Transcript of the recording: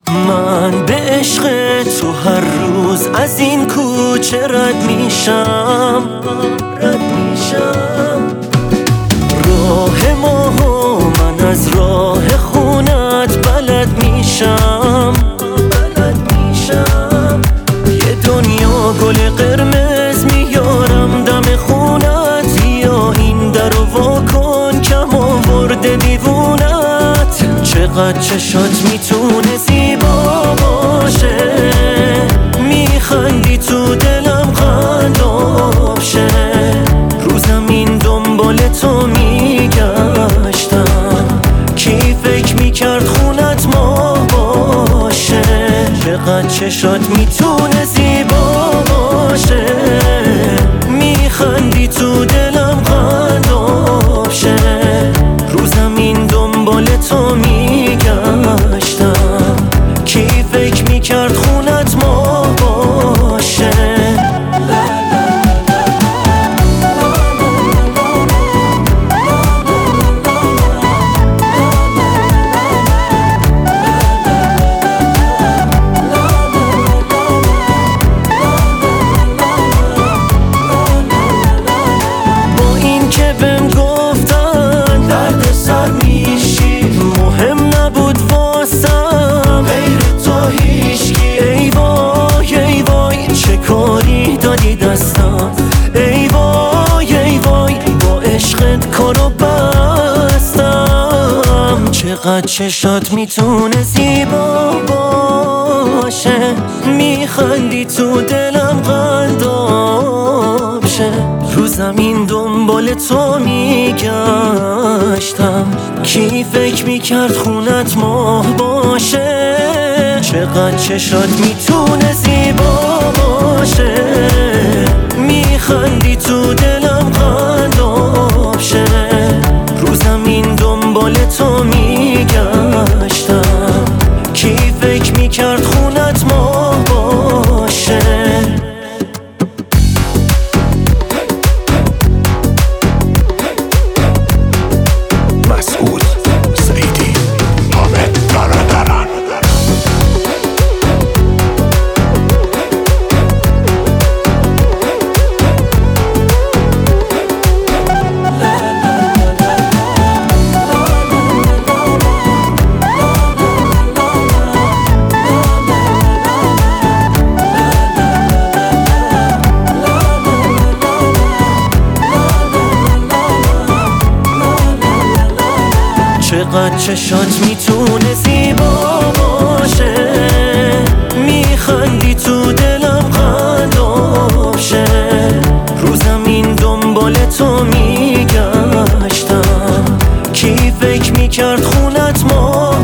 من به عشق تو هر روز از این کوچه رد میشم راه ما و من از راه خونت بلد میشم یه دنیا گل قرمز میارم دم خونت، یا این درو واکن کم آورده دیوونت. چقدر چشات میتونه زیبا باشه، میخندی تو دلم قلاب شه. رو زمین دنبال تو میگشتم، کی فکر میکرد خونت ما باشه. چقدر چشات میتونه زیبا باشه، میخندی تو دلم قلاب شه. رو زمین دنبال تو میگشتم، کی فکر میکرد خونت ما باشه. ای وای ای وای با عشقت کارو بستم. چقدر چشات میتونه زیبا باشه، میخندی تو دلم قلاب شه. رو زمین دنبال تو میگشتم، کی فکر میکرد خونت ماه باشه. چقدر چشات میتونه زیبا باشه، میخندی تو دلم قلاب شه. رو زمین دنبال تو میگشتم، کی فکر میکرد خونت ما باشه. چقدر چشات میتونه زیبا باشه، میخندی تو دلم قلاب شه. رو زمین دنبال تو میگشتم، کی فکر میکرد خونت ما